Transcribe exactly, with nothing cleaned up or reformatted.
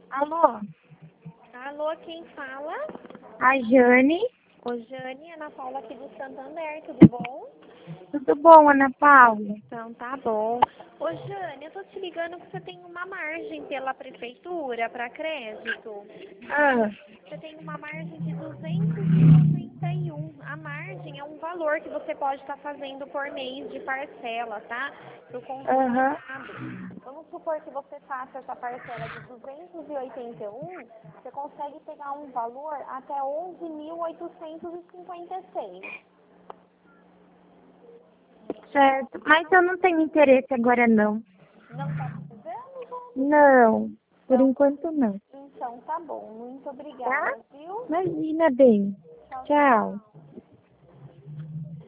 Alô? Alô, quem fala? A Jane. Ô, Jane, Ana Paula aqui do Santander, tudo bom? Tudo bom, Ana Paula? Então, tá bom. Ô, Jane, eu tô te ligando que você tem uma margem pela prefeitura para crédito. Ah, Você tem uma margem de duzentos e noventa e um. A margem é um valor que você pode estar fazendo por mês de parcela, tá? Para o aham. consignado. Vamos supor que você faça essa parcela de duzentos e oitenta e um, você consegue pegar um valor até onze mil oitocentos e cinquenta e seis. Certo. Mas eu não tenho interesse agora, não. Não tá precisando? Não. Por Então, enquanto, não. então tá bom. Muito Tá? obrigada, viu? Imagina bem. Tchau, Tchau. tchau.